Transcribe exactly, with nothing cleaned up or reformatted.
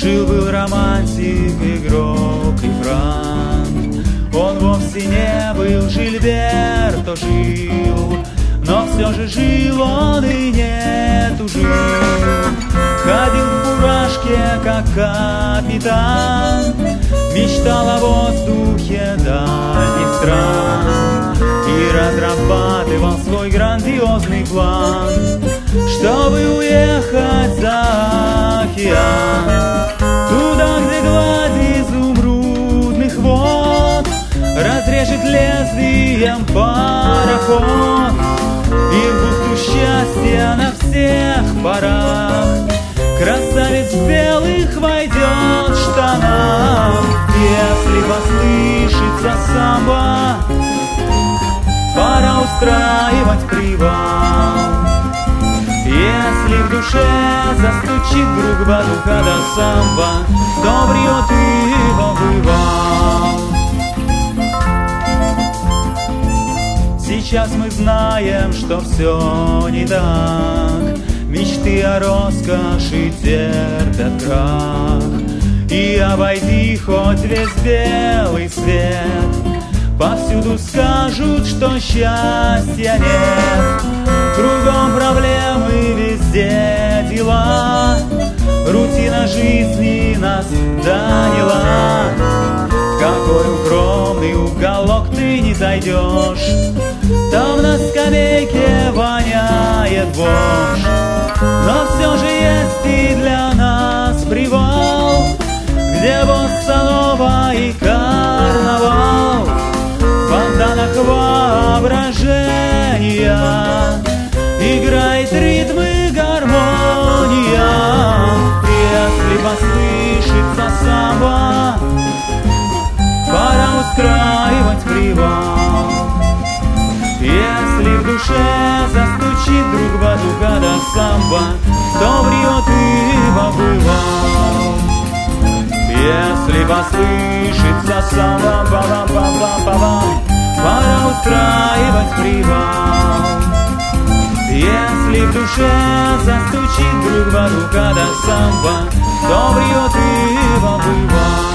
Жил-был романтик, игрок и франт. Он вовсе не был Жильберто, жил, но все же жил он и не тужил. Ходил в фуражке, как капитан, мечтал о воздухе дальних стран и разрабатывал свой грандиозный план, чтобы уехать за океан, туда, где гладь изумрудных вод разрежет лезвием пароход, и в бухту счастья на всех парах красавец в белых войдет в штанах. Если послышится самбо, пора устраивать привал. Если в душе застучит вдруг бадуха до самбо, то врет его бывал. Сейчас мы знаем, что все не так, мечты о роскоши терпят крах. И обойди хоть весь белый свет, повсюду скажут, что счастья нет. Кругом проблемы, везде дела, рутина жизни нас доняла. В какой укромный уголок ты не зайдешь, там на скамейке воняет бомж. Но все же есть и для нас привал, где босса-нова и карнавал. В фонтанах воображения играет ритм и гармония. Если послышится самбо, пора устраивать привал. Если в душе застучит вдруг бадуха до самбо, то врет его бывал. Если послышится самбо, ба-ба-ба-ба-ба-бам, пора устраивать привал. Если в душе застучит вдруг бадуха до самбо, то врет его бывал.